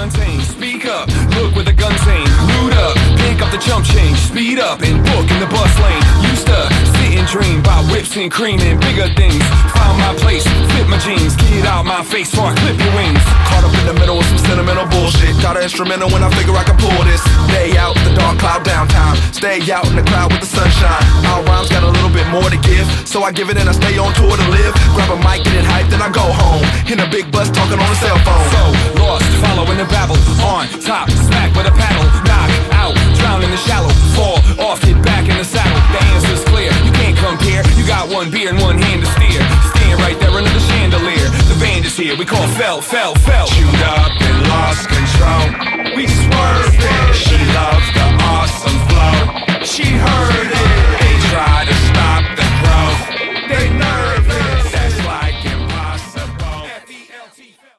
untamed. Speak up, look where the guns aim. Loot up, pick up the jump change. Speed up and book in the bus lane. Used to sit and dream about whips and cream and bigger things. Found my place, fit my jeans. Get out my face before I clip your wings. Caught up in the middle of some sentimental bullshit. Got an instrumental when I figure I can pull this. Day out, the dark cloud downtown. Stay out in the crowd with the sunshine. Our rhymes got a little bit more to give, so I give it and I stay on tour to live. Grab a mic, get it hyped, then I go home. In a big bus talking on a cell phone. So lost, following the babble. On top, smack with a paddle. Knock out, drown in the shallow. Fall off, get back in the saddle. The answer's clear, you can't compare. You got one beer and one hand to steer. Stand right there under the chandelier. The band is here, we call fell. Chewed up and lost control. We swerved it. She loves the awesome flow. She heard it. They try to stop the growth. They nervous.